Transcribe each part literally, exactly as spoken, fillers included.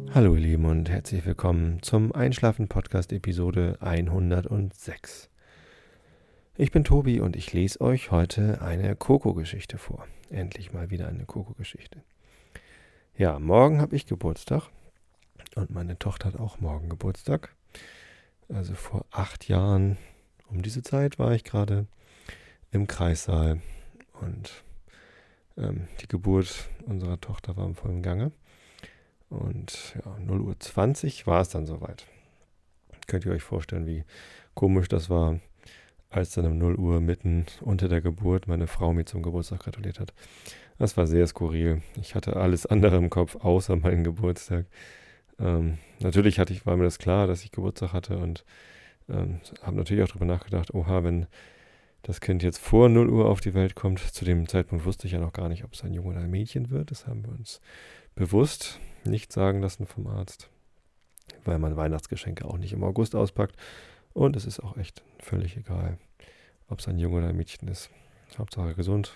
Hallo ihr Lieben und herzlich willkommen zum Einschlafen-Podcast Episode hundertsechs. Ich bin Tobi und ich lese euch heute eine Coco-Geschichte vor. Endlich mal wieder eine Coco-Geschichte. Ja, morgen habe ich Geburtstag und meine Tochter hat auch morgen Geburtstag. Also vor acht Jahren um diese Zeit war ich gerade im Kreissaal und ähm, die Geburt unserer Tochter war im vollen Gange. Und ja, null Uhr zwanzig war es dann soweit. Könnt ihr euch vorstellen, wie komisch das war, als dann um null Uhr mitten unter der Geburt meine Frau mir zum Geburtstag gratuliert hat. Das war sehr skurril. Ich hatte alles andere im Kopf, außer meinen Geburtstag. Ähm, natürlich hatte ich, war mir das klar, dass ich Geburtstag hatte und ähm, habe natürlich auch darüber nachgedacht, oha, wenn das Kind jetzt vor null Uhr auf die Welt kommt, zu dem Zeitpunkt wusste ich ja noch gar nicht, ob es ein Junge oder ein Mädchen wird. Das haben wir uns bewusst nicht sagen lassen vom Arzt, weil man Weihnachtsgeschenke auch nicht im August auspackt. Und es ist auch echt völlig egal, ob es ein Junge oder ein Mädchen ist. Hauptsache gesund.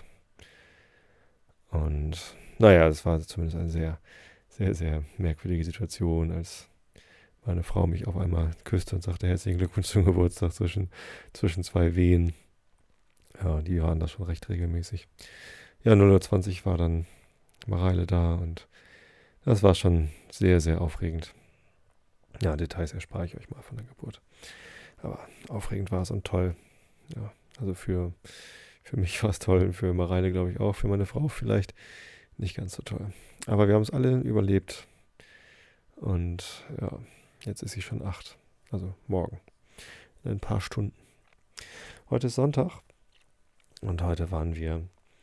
Und naja, das war zumindest eine sehr, sehr, sehr merkwürdige Situation, als meine Frau mich auf einmal küsste und sagte, herzlichen Glückwunsch zum Geburtstag zwischen, zwischen zwei Wehen. Ja, die waren da schon recht regelmäßig. Ja, null Uhr zwanzig war dann Mareile da und das war schon sehr, sehr aufregend. Ja, Details erspare ich euch mal von der Geburt. Aber aufregend war es und toll. Ja, also für, für mich war es toll, für Mareile glaube ich auch, für meine Frau vielleicht nicht ganz so toll. Aber wir haben es alle überlebt. Und ja, jetzt ist sie schon acht. Also morgen. In ein paar Stunden. Heute ist Sonntag. Und heute waren wir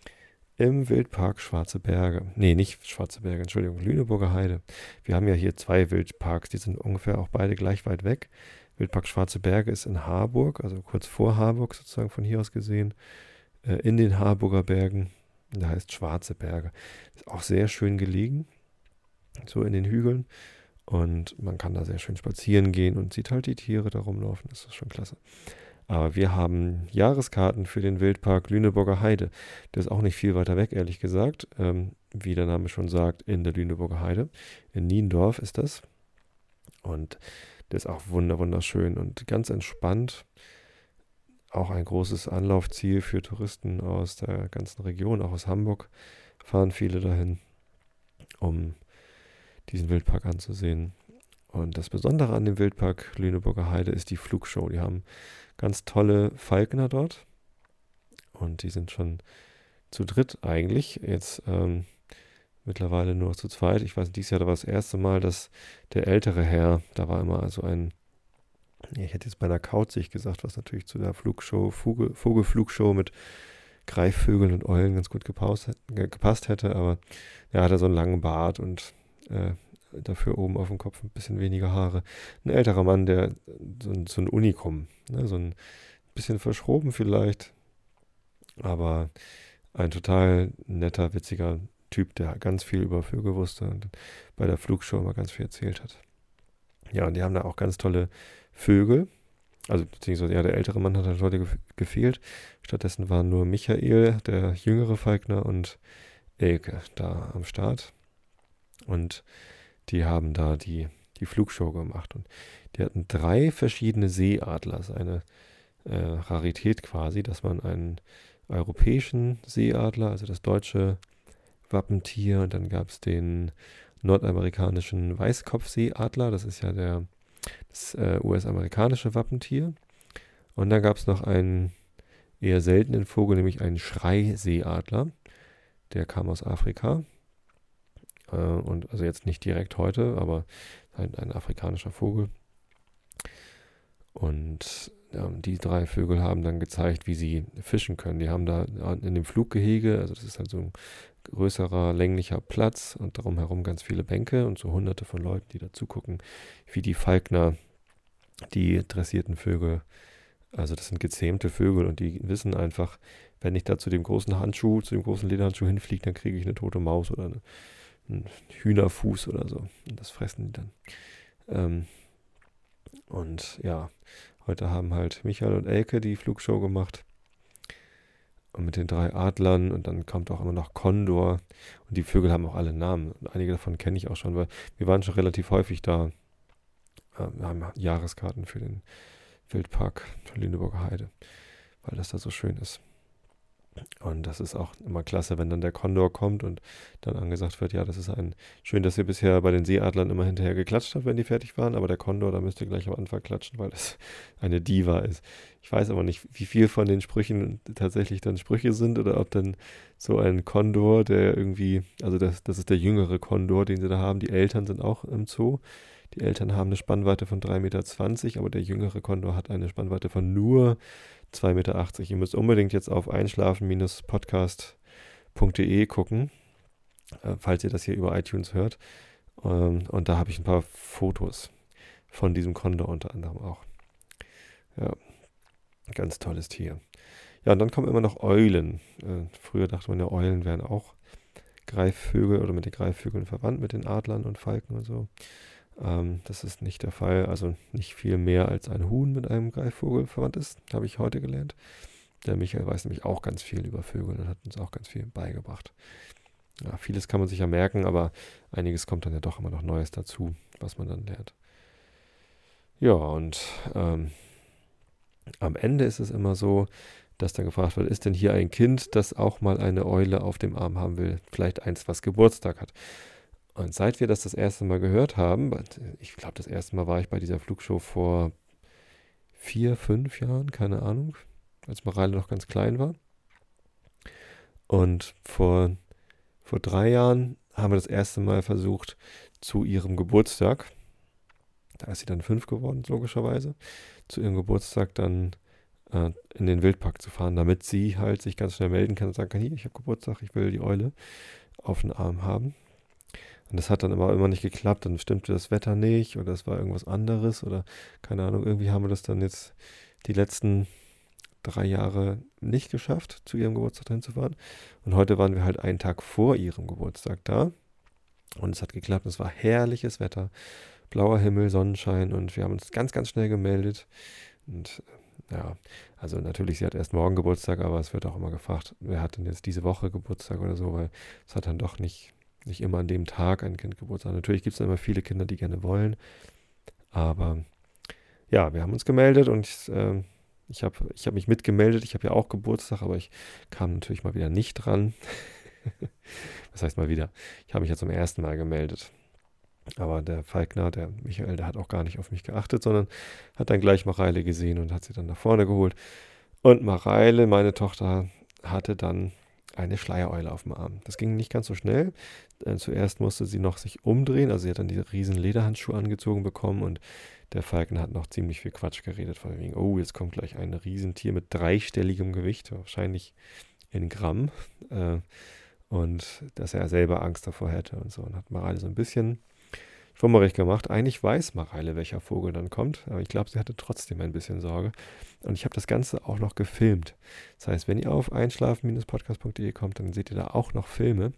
im Wildpark Schwarze Berge. Nee, nicht Schwarze Berge, Entschuldigung, Lüneburger Heide. Wir haben ja hier zwei Wildparks, die sind ungefähr auch beide gleich weit weg. Wildpark Schwarze Berge ist in Harburg, also kurz vor Harburg sozusagen von hier aus gesehen, äh, in den Harburger Bergen. Da heißt Schwarze Berge. Ist auch sehr schön gelegen, so in den Hügeln. Und man kann da sehr schön spazieren gehen und sieht halt die Tiere da rumlaufen. Das ist schon klasse. Aber wir haben Jahreskarten für den Wildpark Lüneburger Heide. Der ist auch nicht viel weiter weg, ehrlich gesagt. Ähm, wie der Name schon sagt, in der Lüneburger Heide. In Niendorf ist das. Und der ist auch wunder wunderschön und ganz entspannt. Auch ein großes Anlaufziel für Touristen aus der ganzen Region, auch aus Hamburg fahren viele dahin, um diesen Wildpark anzusehen. Und das Besondere an dem Wildpark Lüneburger Heide ist die Flugshow. Die haben ganz tolle Falkner dort und die sind schon zu dritt eigentlich. Jetzt ähm, mittlerweile nur noch zu zweit. Ich weiß, dieses Jahr war das erste Mal, dass der ältere Herr, da war immer also ein, ich hätte jetzt bei einer Kauzig gesagt, was natürlich zu der Flugshow, Vogel, Vogelflugshow mit Greifvögeln und Eulen ganz gut gepaust, gepasst hätte, aber er hatte so einen langen Bart und äh, dafür oben auf dem Kopf ein bisschen weniger Haare. Ein älterer Mann, der so ein, so ein Unikum, ne, so ein bisschen verschroben vielleicht, aber ein total netter, witziger Typ, der ganz viel über Vögel wusste und bei der Flugshow immer ganz viel erzählt hat. Ja, und die haben da auch ganz tolle Vögel. Also beziehungsweise ja, der ältere Mann hat halt heute gefehlt. Stattdessen waren nur Michael, der jüngere Falkner, und Elke da am Start. Und die haben da die, die Flugshow gemacht. Und die hatten drei verschiedene Seeadler. Das ist eine äh, Rarität quasi, dass man einen europäischen Seeadler, also das deutsche Wappentier, und dann gab es den nordamerikanischen Weißkopfseeadler, das ist ja der, das äh, U S-amerikanische Wappentier. Und dann gab es noch einen eher seltenen Vogel, nämlich einen Schreiseeadler. Der kam aus Afrika. Äh, und also jetzt nicht direkt heute, aber ein, ein afrikanischer Vogel. Und ja, die drei Vögel haben dann gezeigt, wie sie fischen können. Die haben da in dem Fluggehege, also das ist halt so ein größerer, länglicher Platz und darum herum ganz viele Bänke und so hunderte von Leuten, die da zugucken, wie die Falkner die dressierten Vögel, also das sind gezähmte Vögel und die wissen einfach, wenn ich da zu dem großen Handschuh, zu dem großen Lederhandschuh hinfliege, dann kriege ich eine tote Maus oder eine, einen Hühnerfuß oder so. Und das fressen die dann. Ähm, und ja, heute haben halt Michael und Elke die Flugshow gemacht. und mit den drei Adlern und dann kommt auch immer noch Kondor und die Vögel haben auch alle Namen und einige davon kenne ich auch schon, weil wir waren schon relativ häufig da. Äh, Wir haben Jahreskarten für den Wildpark Lüneburger Heide, weil das da so schön ist. Und das ist auch immer klasse, wenn dann der Kondor kommt und dann angesagt wird, ja, das ist ein, schön, dass ihr bisher bei den Seeadlern immer hinterher geklatscht habt, wenn die fertig waren, aber der Kondor, da müsst ihr gleich am Anfang klatschen, weil das eine Diva ist. Ich weiß aber nicht, wie viel von den Sprüchen tatsächlich dann Sprüche sind oder ob dann so ein Kondor, der irgendwie, also das, das ist der jüngere Kondor, den sie da haben. Die Eltern sind auch im Zoo. Die Eltern haben eine Spannweite von drei Meter zwanzig, aber der jüngere Kondor hat eine Spannweite von nur zwei Meter achtzig. Ihr müsst unbedingt jetzt auf einschlafen podcast punkt de gucken, äh, falls ihr das hier über iTunes hört. Ähm, und da habe ich ein paar Fotos von diesem Kondor unter anderem auch. Ja, ganz tolles Tier. Ja, und dann kommen immer noch Eulen. Äh, früher dachte man ja, Eulen wären auch Greifvögel oder mit den Greifvögeln verwandt, mit den Adlern und Falken und so. Ähm, das ist nicht der Fall, also nicht viel mehr als ein Huhn mit einem Greifvogel verwandt ist, habe ich heute gelernt. Der Michael weiß nämlich auch ganz viel über Vögel und hat uns auch ganz viel beigebracht. Ja, vieles kann man sich ja merken, aber einiges kommt dann ja doch immer noch Neues dazu, was man dann lernt. Ja, und ähm, am Ende ist es immer so, dass dann gefragt wird, ist denn hier ein Kind, das auch mal eine Eule auf dem Arm haben will? Vielleicht eins, was Geburtstag hat. Und seit wir das das erste Mal gehört haben, ich glaube, das erste Mal war ich bei dieser Flugshow vor vier, fünf Jahren, keine Ahnung, als Mareile noch ganz klein war. Und vor, vor drei Jahren haben wir das erste Mal versucht, zu ihrem Geburtstag, da ist sie dann fünf geworden, logischerweise, zu ihrem Geburtstag dann äh, in den Wildpark zu fahren, damit sie halt sich ganz schnell melden kann und sagen kann, hier, ich habe Geburtstag, ich will die Eule auf den Arm haben. Und das hat dann aber immer nicht geklappt, dann stimmte das Wetter nicht oder es war irgendwas anderes oder keine Ahnung, irgendwie haben wir das dann jetzt die letzten drei Jahre nicht geschafft, zu ihrem Geburtstag hinzufahren. Und heute waren wir halt einen Tag vor ihrem Geburtstag da und es hat geklappt, es war herrliches Wetter, blauer Himmel, Sonnenschein und wir haben uns ganz, ganz schnell gemeldet. Und ja, also natürlich, sie hat erst morgen Geburtstag, aber es wird auch immer gefragt, wer hat denn jetzt diese Woche Geburtstag oder so, weil es hat dann doch nicht nicht immer an dem Tag ein Kind Geburtstag. Natürlich gibt es immer viele Kinder, die gerne wollen. Aber ja, wir haben uns gemeldet und ich, äh, ich habe ich hab mich mitgemeldet. Ich habe ja auch Geburtstag, aber ich kam natürlich mal wieder nicht dran. Was heißt mal wieder? Ich habe mich ja zum ersten Mal gemeldet. Aber der Falkner, der Michael, der hat auch gar nicht auf mich geachtet, sondern hat dann gleich Mareile gesehen und hat sie dann nach vorne geholt. Und Mareile, meine Tochter, hatte dann eine Schleiereule auf dem Arm. Das ging nicht ganz so schnell. Äh, zuerst musste sie noch sich umdrehen, also sie hat dann diese riesen Lederhandschuhe angezogen bekommen und der Falken hat noch ziemlich viel Quatsch geredet, von wegen, oh, jetzt kommt gleich ein Riesentier mit dreistelligem Gewicht, wahrscheinlich in Gramm, äh, und dass er selber Angst davor hätte und so. Und hat Mareile so ein bisschen schwummerig gemacht. Eigentlich weiß Mareile, welcher Vogel dann kommt, aber ich glaube, sie hatte trotzdem ein bisschen Sorge. Und ich habe das Ganze auch noch gefilmt. Das heißt, wenn ihr auf einschlafen podcast punkt de kommt, dann seht ihr da auch noch Filme,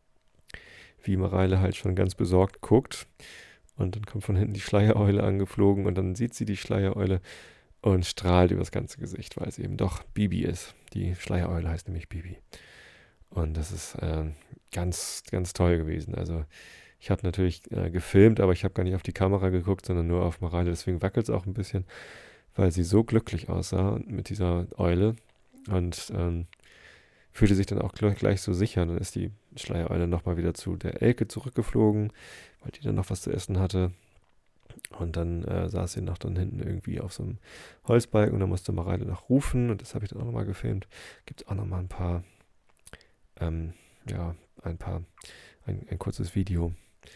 wie Mareile halt schon ganz besorgt guckt. Und dann kommt von hinten die Schleiereule angeflogen und dann sieht sie die Schleiereule und strahlt über das ganze Gesicht, weil es eben doch Bibi ist. Die Schleiereule heißt nämlich Bibi. Und das ist äh, ganz, ganz toll gewesen. Also ich habe natürlich äh, gefilmt, aber ich habe gar nicht auf die Kamera geguckt, sondern nur auf Mareile. Deswegen wackelt es auch ein bisschen, weil sie so glücklich aussah mit dieser Eule und ähm, fühlte sich dann auch gleich, gleich so sicher. Dann ist die Schleiereule nochmal wieder zu der Elke zurückgeflogen, weil die dann noch was zu essen hatte. Und dann äh, saß sie noch dann hinten irgendwie auf so einem Holzbalken und dann musste Mareile noch rufen und das habe ich dann auch nochmal gefilmt. Gibt es auch nochmal ein paar, ähm, ja, ein paar, ein, ein kurzes Video.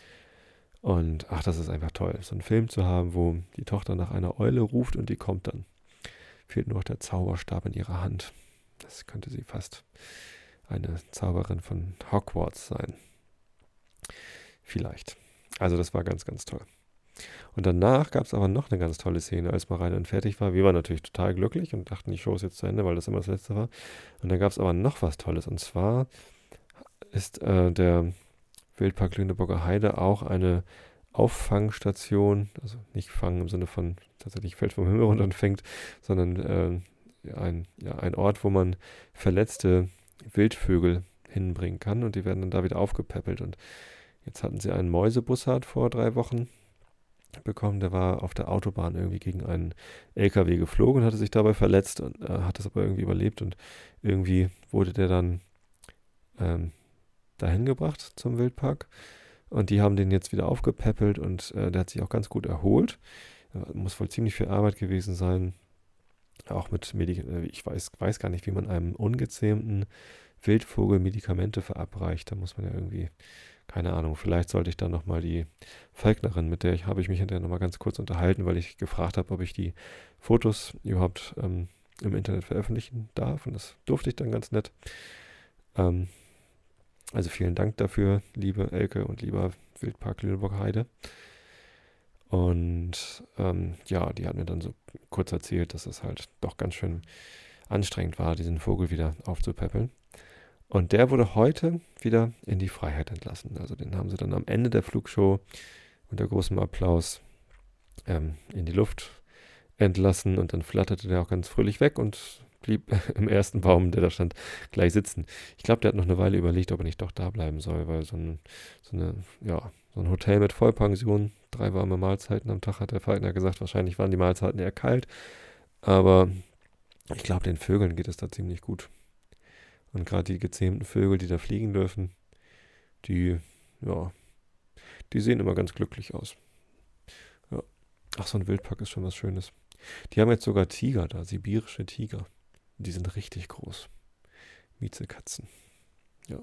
Und ach, das ist einfach toll, so einen Film zu haben, wo die Tochter nach einer Eule ruft und die kommt dann. Fehlt nur noch der Zauberstab in ihrer Hand. Das könnte sie fast eine Zauberin von Hogwarts sein. Vielleicht. Also das war ganz, ganz toll. Und danach gab es aber noch eine ganz tolle Szene, als Mareile dann fertig war. Wir waren natürlich total glücklich und dachten, die Show ist jetzt zu Ende, weil das immer das Letzte war. Und dann gab es aber noch was Tolles. Und zwar ist äh, der Wildpark Lüneburger Heide auch eine Auffangstation, also nicht fangen im Sinne von tatsächlich fällt vom Himmel runter und fängt, sondern äh, ein, ja, ein Ort, wo man verletzte Wildvögel hinbringen kann und die werden dann da wieder aufgepäppelt. Und jetzt hatten sie einen Mäusebussard vor drei Wochen bekommen, der war auf der Autobahn irgendwie gegen einen L K W geflogen und hatte sich dabei verletzt und äh, hat es aber irgendwie überlebt und irgendwie wurde der dann ähm, dahin gebracht zum Wildpark und die haben den jetzt wieder aufgepäppelt und äh, der hat sich auch ganz gut erholt. Äh, muss wohl ziemlich viel Arbeit gewesen sein, auch mit Medikamenten. Ich weiß, weiß gar nicht, wie man einem ungezähmten Wildvogel Medikamente verabreicht. Da muss man ja irgendwie, keine Ahnung, vielleicht sollte ich dann nochmal die Falknerin, mit der ich habe ich mich hinterher nochmal ganz kurz unterhalten, weil ich gefragt habe, ob ich die Fotos überhaupt ähm, im Internet veröffentlichen darf. Und das durfte ich dann ganz nett. Ähm, also vielen Dank dafür, liebe Elke und lieber Wildpark Lüneburg-Heide. Und ähm, ja, die hat mir dann so kurz erzählt, dass es halt doch ganz schön anstrengend war, diesen Vogel wieder aufzupäppeln. Und der wurde heute wieder in die Freiheit entlassen. Also den haben sie dann am Ende der Flugshow unter großem Applaus ähm, in die Luft entlassen und dann flatterte der auch ganz fröhlich weg und blieb im ersten Baum, der da stand, gleich sitzen. Ich glaube, der hat noch eine Weile überlegt, ob er nicht doch da bleiben soll, weil so ein, so eine, ja, so ein Hotel mit Vollpension, drei warme Mahlzeiten am Tag, hat der Falkner gesagt, wahrscheinlich waren die Mahlzeiten eher kalt, aber ich glaube, den Vögeln geht es da ziemlich gut. Und gerade die gezähmten Vögel, die da fliegen dürfen, die, ja, die sehen immer ganz glücklich aus. Ja. Ach, so ein Wildpark ist schon was Schönes. Die haben jetzt sogar Tiger da, sibirische Tiger. Die sind richtig groß. Miezekatzen. Ja.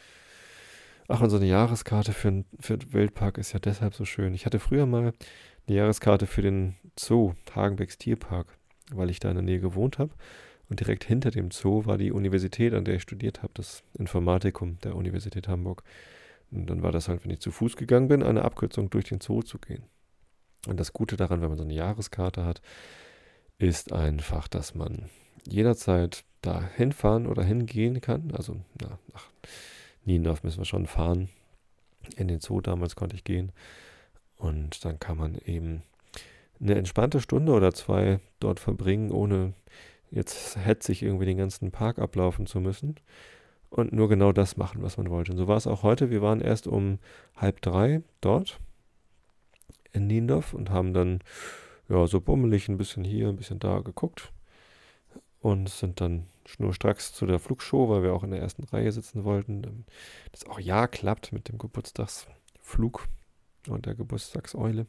Ach, und so eine Jahreskarte für, für den Wildpark ist ja deshalb so schön. Ich hatte früher mal eine Jahreskarte für den Zoo, Hagenbecks Tierpark, weil ich da in der Nähe gewohnt habe. Und direkt hinter dem Zoo war die Universität, an der ich studiert habe, das Informatikum der Universität Hamburg. Und dann war das halt, wenn ich zu Fuß gegangen bin, eine Abkürzung durch den Zoo zu gehen. Und das Gute daran, wenn man so eine Jahreskarte hat, ist einfach, dass man jederzeit da hinfahren oder hingehen kann. Also na, nach Niendorf müssen wir schon fahren. In den Zoo damals konnte ich gehen. Und dann kann man eben eine entspannte Stunde oder zwei dort verbringen, ohne jetzt hetzig irgendwie den ganzen Park ablaufen zu müssen. Und nur genau das machen, was man wollte. Und so war es auch heute. Wir waren erst um halb drei dort in Niendorf und haben dann ja so bummelig ein bisschen hier, ein bisschen da geguckt und sind dann schnurstracks zu der Flugshow, weil wir auch in der ersten Reihe sitzen wollten. Das auch ja klappt mit dem Geburtstagsflug und der Geburtstagseule.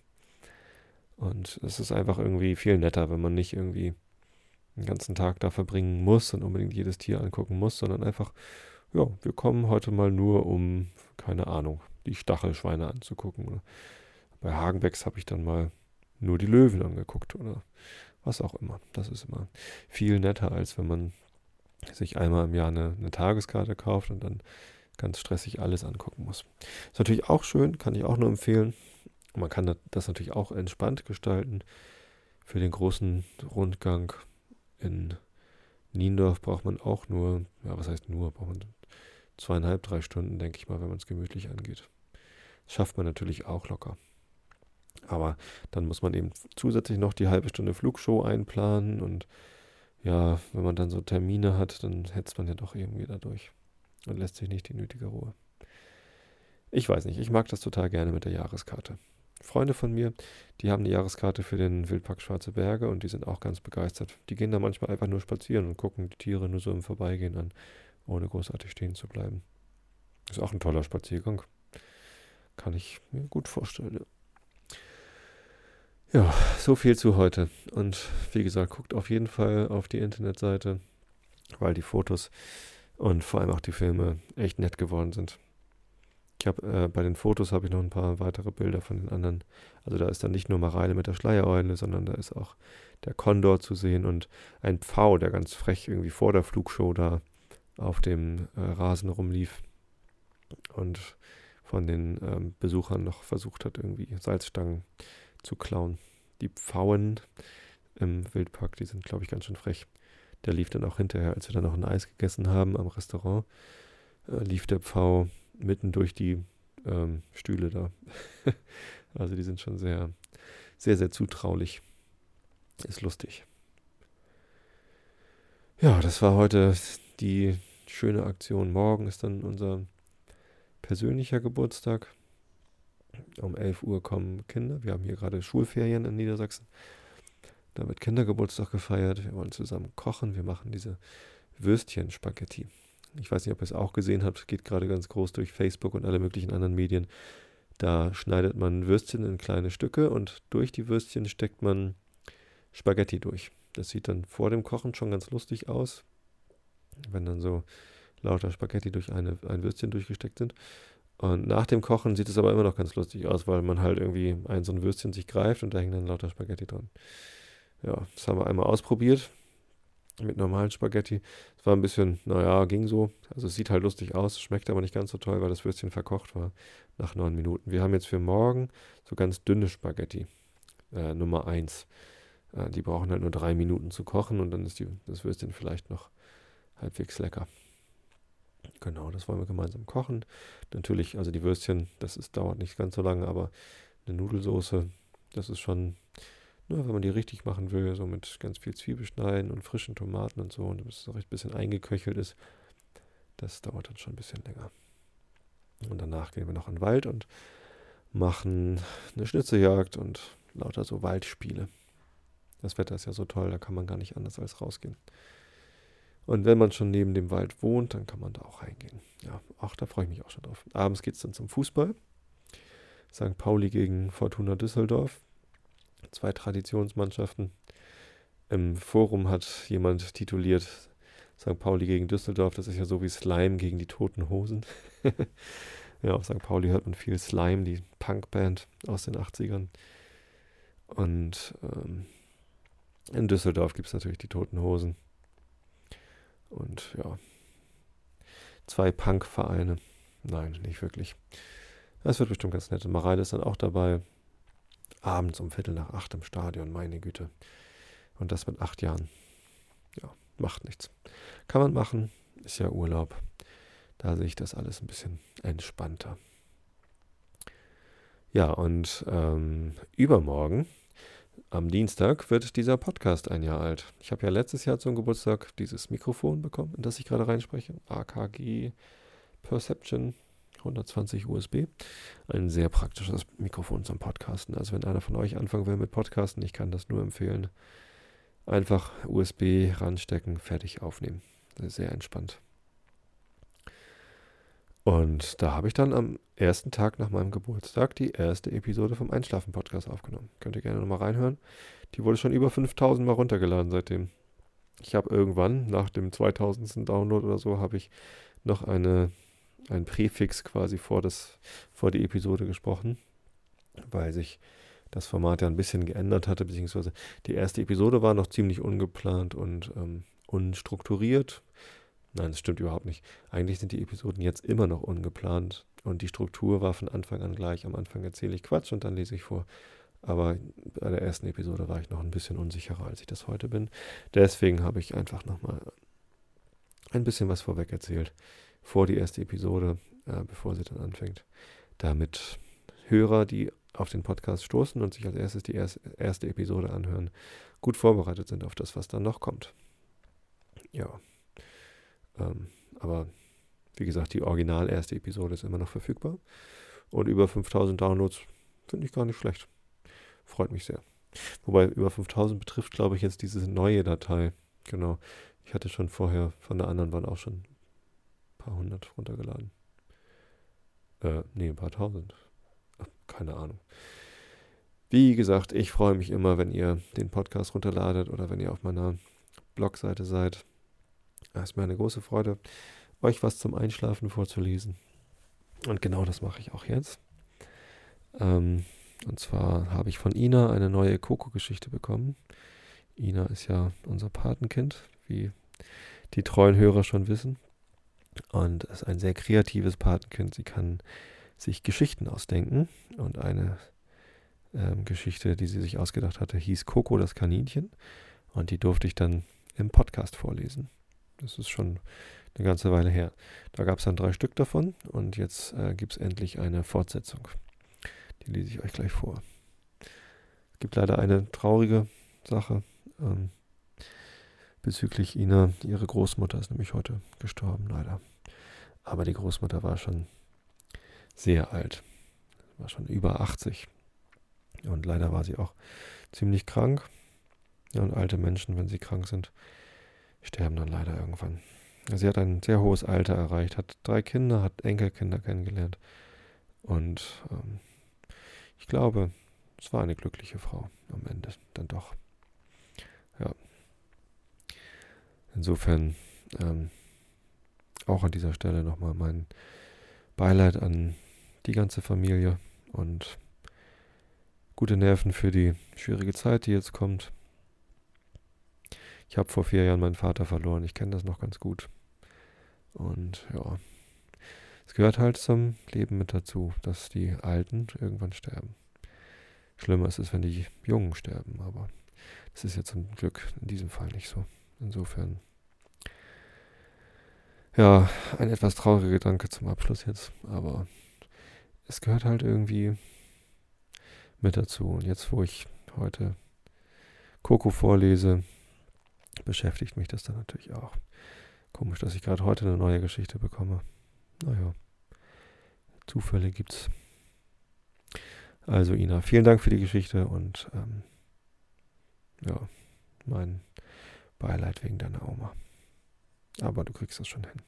Und es ist einfach irgendwie viel netter, wenn man nicht irgendwie den ganzen Tag da verbringen muss und unbedingt jedes Tier angucken muss, sondern einfach, ja, wir kommen heute mal nur, um, keine Ahnung, die Stachelschweine anzugucken. Bei Hagenbecks habe ich dann mal nur die Löwen angeguckt oder was auch immer. Das ist immer viel netter, als wenn man sich einmal im Jahr eine, eine Tageskarte kauft und dann ganz stressig alles angucken muss. Ist natürlich auch schön, kann ich auch nur empfehlen. Und man kann das natürlich auch entspannt gestalten. Für den großen Rundgang in Niendorf braucht man auch nur, ja, was heißt nur, braucht man zweieinhalb, drei Stunden, denke ich mal, wenn man es gemütlich angeht. Das schafft man natürlich auch locker. Aber dann muss man eben zusätzlich noch die halbe Stunde Flugshow einplanen und ja, wenn man dann so Termine hat, dann hetzt man ja doch irgendwie da durch und lässt sich nicht die nötige Ruhe. Ich weiß nicht, ich mag das total gerne mit der Jahreskarte. Freunde von mir, die haben eine Jahreskarte für den Wildpark Schwarze Berge und die sind auch ganz begeistert. Die gehen da manchmal einfach nur spazieren und gucken die Tiere nur so im Vorbeigehen an, ohne großartig stehen zu bleiben. Ist auch ein toller Spaziergang. Kann ich mir gut vorstellen. Ja, so viel zu heute. Und wie gesagt, guckt auf jeden Fall auf die Internetseite, weil die Fotos und vor allem auch die Filme echt nett geworden sind. Ich habe äh, bei den Fotos habe ich noch ein paar weitere Bilder von den anderen. Also da ist dann nicht nur Mareile mit der Schleiereule, sondern da ist auch der Kondor zu sehen und ein Pfau, der ganz frech irgendwie vor der Flugshow da auf dem äh, Rasen rumlief und von den ähm, Besuchern noch versucht hat, irgendwie Salzstangen zu klauen. Die Pfauen im Wildpark, die sind, glaube ich, ganz schön frech. Der lief dann auch hinterher, als wir dann noch ein Eis gegessen haben am Restaurant, äh, lief der Pfau mitten durch die ähm, Stühle da. Also die sind schon sehr, sehr, sehr zutraulich. Ist lustig. Ja, das war heute die schöne Aktion. Morgen ist dann unser persönlicher Geburtstag. Um elf Uhr kommen Kinder. Wir haben hier gerade Schulferien in Niedersachsen. Da wird Kindergeburtstag gefeiert. Wir wollen zusammen kochen. Wir machen diese Würstchen-Spaghetti. Ich weiß nicht, ob ihr es auch gesehen habt. Geht gerade ganz groß durch Facebook und alle möglichen anderen Medien. Da schneidet man Würstchen in kleine Stücke und durch die Würstchen steckt man Spaghetti durch. Das sieht dann vor dem Kochen schon ganz lustig aus, wenn dann so lauter Spaghetti durch eine, ein Würstchen durchgesteckt sind. Und nach dem Kochen sieht es aber immer noch ganz lustig aus, weil man halt irgendwie ein so ein Würstchen sich greift und da hängen dann lauter Spaghetti dran. Ja, das haben wir einmal ausprobiert mit normalen Spaghetti. Es war ein bisschen, naja, ging so. Also es sieht halt lustig aus, schmeckt aber nicht ganz so toll, weil das Würstchen verkocht war nach neun Minuten. Wir haben jetzt für morgen so ganz dünne Spaghetti, äh, Nummer eins. Äh, die brauchen halt nur drei Minuten zu kochen und dann ist die, das Würstchen vielleicht noch halbwegs lecker. Genau, das wollen wir gemeinsam kochen. Natürlich, also die Würstchen, das ist, dauert nicht ganz so lange, aber eine Nudelsoße, das ist schon, ne, wenn man die richtig machen will, so mit ganz viel Zwiebelschneiden und frischen Tomaten und so, und bis es so recht ein bisschen eingeköchelt ist, das dauert dann schon ein bisschen länger. Und danach gehen wir noch in den Wald und machen eine Schnitzeljagd und lauter so Waldspiele. Das Wetter ist ja so toll, da kann man gar nicht anders als rausgehen. Und wenn man schon neben dem Wald wohnt, dann kann man da auch reingehen. Ja, auch da freue ich mich auch schon drauf. Abends geht es dann zum Fußball. Sankt Pauli gegen Fortuna Düsseldorf. Zwei Traditionsmannschaften. Im Forum hat jemand tituliert, Sankt Pauli gegen Düsseldorf, das ist ja so wie Slime gegen die Toten Hosen. Ja, auf Sankt Pauli hört man viel Slime, die Punkband aus den achtzigern. Und ähm, in Düsseldorf gibt es natürlich die Toten Hosen. Und ja, zwei Punk-Vereine. Nein, nicht wirklich. Das wird bestimmt ganz nett. Und Mareile ist dann auch dabei. Abends um Viertel nach acht im Stadion, meine Güte. Und das mit acht Jahren. Ja, macht nichts. Kann man machen, ist ja Urlaub. Da sehe ich das alles ein bisschen entspannter. Ja, und ähm, übermorgen, am Dienstag, wird dieser Podcast ein Jahr alt. Ich habe ja letztes Jahr zum Geburtstag dieses Mikrofon bekommen, in das ich gerade reinspreche. A K G Perception hundertzwanzig U S B. Ein sehr praktisches Mikrofon zum Podcasten. Also wenn einer von euch anfangen will mit Podcasten, ich kann das nur empfehlen. Einfach U S B ranstecken, fertig aufnehmen. Sehr entspannt. Und da habe ich dann am ersten Tag nach meinem Geburtstag die erste Episode vom Einschlafen-Podcast aufgenommen. Könnt ihr gerne nochmal reinhören. Die wurde schon über fünftausend Mal runtergeladen seitdem. Ich habe irgendwann, nach dem zweitausendsten Download oder so, habe ich noch eine, ein Präfix quasi vor, das, vor die Episode gesprochen, weil sich das Format ja ein bisschen geändert hatte, beziehungsweise die erste Episode war noch ziemlich ungeplant und ähm, unstrukturiert. Nein, das stimmt überhaupt nicht. Eigentlich sind die Episoden jetzt immer noch ungeplant und die Struktur war von Anfang an gleich. Am Anfang erzähle ich Quatsch und dann lese ich vor. Aber bei der ersten Episode war ich noch ein bisschen unsicherer, als ich das heute bin. Deswegen habe ich einfach nochmal ein bisschen was vorweg erzählt, vor die erste Episode, äh, bevor sie dann anfängt, damit Hörer, die auf den Podcast stoßen und sich als erstes die erste, erste Episode anhören, gut vorbereitet sind auf das, was dann noch kommt. Ja. Ähm, aber wie gesagt, die original erste Episode ist immer noch verfügbar. Und über fünftausend Downloads finde ich gar nicht schlecht. Freut mich sehr. Wobei über fünftausend betrifft, glaube ich, jetzt diese neue Datei. Genau. Ich hatte schon vorher, von der anderen waren auch schon ein paar hundert runtergeladen. Äh, nee, ein paar tausend. Ach, keine Ahnung. Wie gesagt, ich freue mich immer, wenn ihr den Podcast runterladet oder wenn ihr auf meiner Blogseite seid. Es ist mir eine große Freude, euch was zum Einschlafen vorzulesen. Und genau das mache ich auch jetzt. Ähm, und zwar habe ich von Ina eine neue Coco-Geschichte bekommen. Ina ist ja unser Patenkind, wie die treuen Hörer schon wissen. Und ist ein sehr kreatives Patenkind. Sie kann sich Geschichten ausdenken. Und eine ähm, Geschichte, die sie sich ausgedacht hatte, hieß Coco das Kaninchen. Und die durfte ich dann im Podcast vorlesen. Das ist schon eine ganze Weile her. Da gab es dann drei Stück davon und jetzt äh, gibt es endlich eine Fortsetzung. Die lese ich euch gleich vor. Es gibt leider eine traurige Sache. Ähm, bezüglich Ina. Ihre Großmutter ist nämlich heute gestorben, leider. Aber die Großmutter war schon sehr alt, war schon über achtzig. Und leider war sie auch ziemlich krank. Ja, und alte Menschen, wenn sie krank sind, sterben dann leider irgendwann. Sie hat ein sehr hohes Alter erreicht, hat drei Kinder, hat Enkelkinder kennengelernt. Und ähm, ich glaube, es war eine glückliche Frau am Ende dann doch. Ja. Insofern ähm, auch an dieser Stelle nochmal mein Beileid an die ganze Familie und gute Nerven für die schwierige Zeit, die jetzt kommt. Ich habe vor vier Jahren meinen Vater verloren. Ich kenne das noch ganz gut. Und ja, es gehört halt zum Leben mit dazu, dass die Alten irgendwann sterben. Schlimmer ist es, wenn die Jungen sterben, aber das ist ja zum Glück in diesem Fall nicht so. Insofern, ja, ein etwas trauriger Gedanke zum Abschluss jetzt, aber es gehört halt irgendwie mit dazu. Und jetzt, wo ich heute Coco vorlese, beschäftigt mich das dann natürlich auch. Komisch, dass ich gerade heute eine neue Geschichte bekomme. Naja, Zufälle gibt's. Also Ina, vielen Dank für die Geschichte und ähm, ja, mein Beileid wegen deiner Oma. Aber du kriegst das schon hin.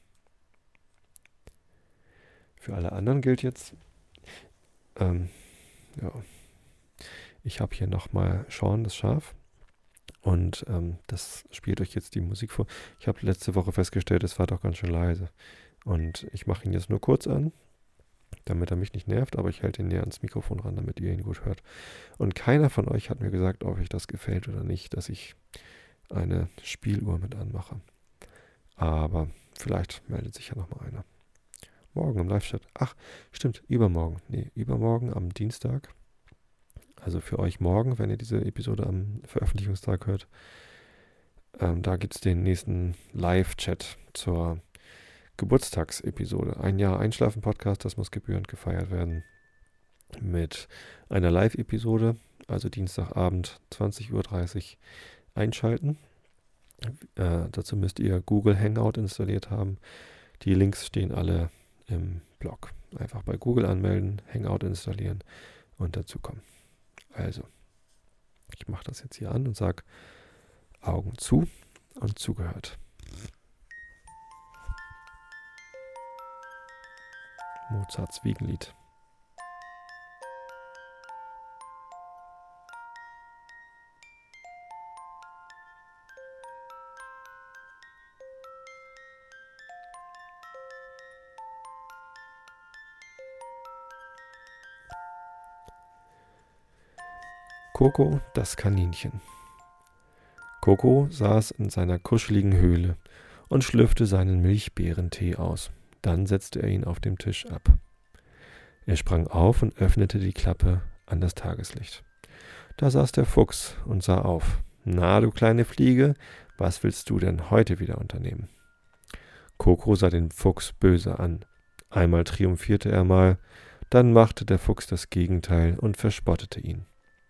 Für alle anderen gilt jetzt, ähm, ja, ich habe hier nochmal Sean, das Schaf. Und ähm, das spielt euch jetzt die Musik vor. Ich habe letzte Woche festgestellt, es war doch ganz schön leise. Und ich mache ihn jetzt nur kurz an, damit er mich nicht nervt, aber ich halte ihn näher ans Mikrofon ran, damit ihr ihn gut hört. Und keiner von euch hat mir gesagt, ob euch das gefällt oder nicht, dass ich eine Spieluhr mit anmache. Aber vielleicht meldet sich ja nochmal einer. Morgen im Live-Chat. Ach, stimmt, übermorgen. Nee, übermorgen am Dienstag. Also für euch morgen, wenn ihr diese Episode am Veröffentlichungstag hört. Ähm, da gibt es den nächsten Live-Chat zur Geburtstagsepisode. Ein Jahr Einschlafen-Podcast, das muss gebührend gefeiert werden. Mit einer Live-Episode, also Dienstagabend zwanzig Uhr dreißig einschalten. Äh, dazu müsst ihr Google Hangout installiert haben. Die Links stehen alle im Blog. Einfach bei Google anmelden, Hangout installieren und dazu kommen. Also, ich mache das jetzt hier an und sage Augen zu und zugehört. Mozarts Wiegenlied. Coco, das Kaninchen. Coco saß in seiner kuscheligen Höhle und schlürfte seinen Milchbeerentee aus. Dann setzte er ihn auf dem Tisch ab. Er sprang auf und öffnete die Klappe an das Tageslicht. Da saß der Fuchs und sah auf. »Na, du kleine Fliege, was willst du denn heute wieder unternehmen?« Coco sah den Fuchs böse an. Einmal triumphierte er mal, dann machte der Fuchs das Gegenteil und verspottete ihn.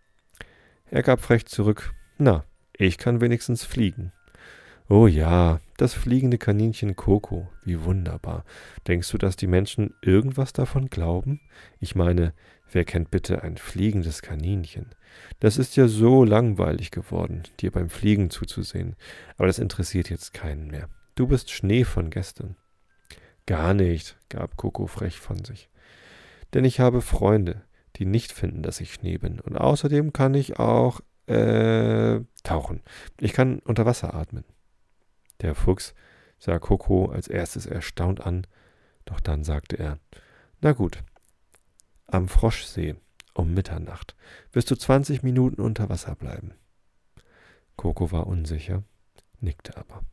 Er gab frech zurück, »Na, ich kann wenigstens fliegen.« »Oh ja, das fliegende Kaninchen Coco, wie wunderbar. Denkst du, dass die Menschen irgendwas davon glauben? Ich meine, wer kennt bitte ein fliegendes Kaninchen? Das ist ja so langweilig geworden, dir beim Fliegen zuzusehen. Aber das interessiert jetzt keinen mehr. Du bist Schnee von gestern.« »Gar nicht«, gab Coco frech von sich. »Denn ich habe Freunde, die nicht finden, dass ich Schnee bin. Und außerdem kann ich auch, äh, tauchen. Ich kann unter Wasser atmen.« Der Fuchs sah Coco als erstes erstaunt an, doch dann sagte er, »Na gut, am Froschsee um Mitternacht wirst du zwanzig Minuten unter Wasser bleiben.« Coco war unsicher, nickte aber.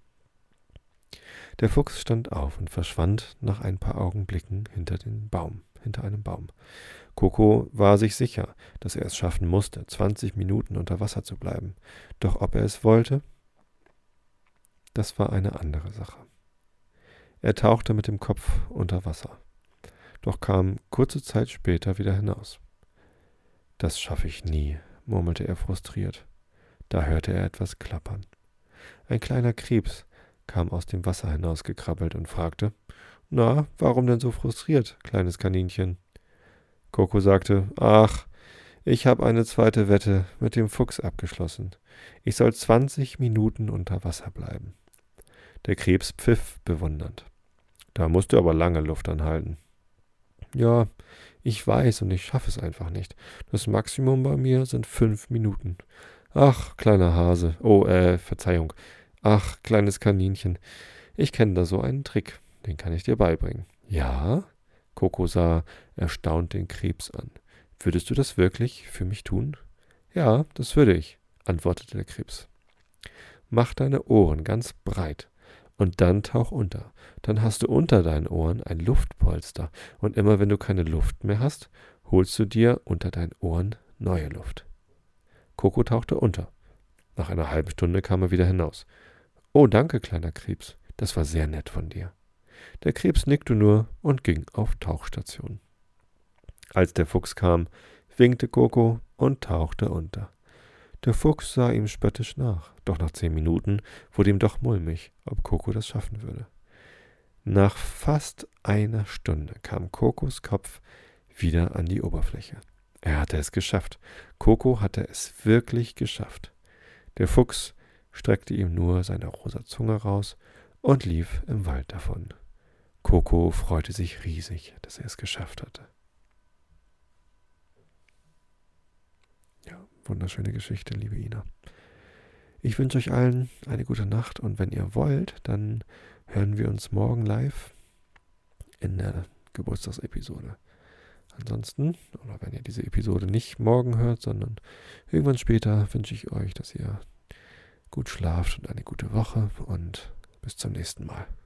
Der Fuchs stand auf und verschwand nach ein paar Augenblicken hinter den Baum, hinter einem Baum. Coco war sich sicher, dass er es schaffen musste, zwanzig Minuten unter Wasser zu bleiben. Doch ob er es wollte, das war eine andere Sache. Er tauchte mit dem Kopf unter Wasser, doch kam kurze Zeit später wieder hinaus. »Das schaffe ich nie«, murmelte er frustriert. Da hörte er etwas klappern. Ein kleiner Krebs kam aus dem Wasser hinausgekrabbelt und fragte: »Na, warum denn so frustriert, kleines Kaninchen?« Koko sagte: »Ach, ich habe eine zweite Wette mit dem Fuchs abgeschlossen. Ich soll zwanzig Minuten unter Wasser bleiben.« Der Krebs pfiff bewundernd. »Da musst du aber lange Luft anhalten.« »Ja, ich weiß und ich schaffe es einfach nicht. Das Maximum bei mir sind fünf Minuten.« »Ach, kleiner Hase, oh, äh, Verzeihung. Ach, kleines Kaninchen, ich kenne da so einen Trick, den kann ich dir beibringen.« »Ja?« Koko sah erstaunt den Krebs an. »Würdest du das wirklich für mich tun?« »Ja, das würde ich«, antwortete der Krebs. »Mach deine Ohren ganz breit und dann tauch unter. Dann hast du unter deinen Ohren ein Luftpolster und immer wenn du keine Luft mehr hast, holst du dir unter deinen Ohren neue Luft.« Koko tauchte unter. Nach einer halben Stunde kam er wieder hinaus. »Oh, danke, kleiner Krebs, das war sehr nett von dir.« Der Krebs nickte nur und ging auf Tauchstation. Als der Fuchs kam, winkte Koko und tauchte unter. Der Fuchs sah ihm spöttisch nach, doch nach zehn Minuten wurde ihm doch mulmig, ob Koko das schaffen würde. Nach fast einer Stunde kam Kokos Kopf wieder an die Oberfläche. Er hatte es geschafft. Koko hatte es wirklich geschafft. Der Fuchs streckte ihm nur seine rosa Zunge raus und lief im Wald davon. Koko freute sich riesig, dass er es geschafft hatte. Ja, wunderschöne Geschichte, liebe Ina. Ich wünsche euch allen eine gute Nacht und wenn ihr wollt, dann hören wir uns morgen live in der Geburtstagsepisode. Ansonsten, oder wenn ihr diese Episode nicht morgen hört, sondern irgendwann später, wünsche ich euch, dass ihr gut schlaft und eine gute Woche und bis zum nächsten Mal.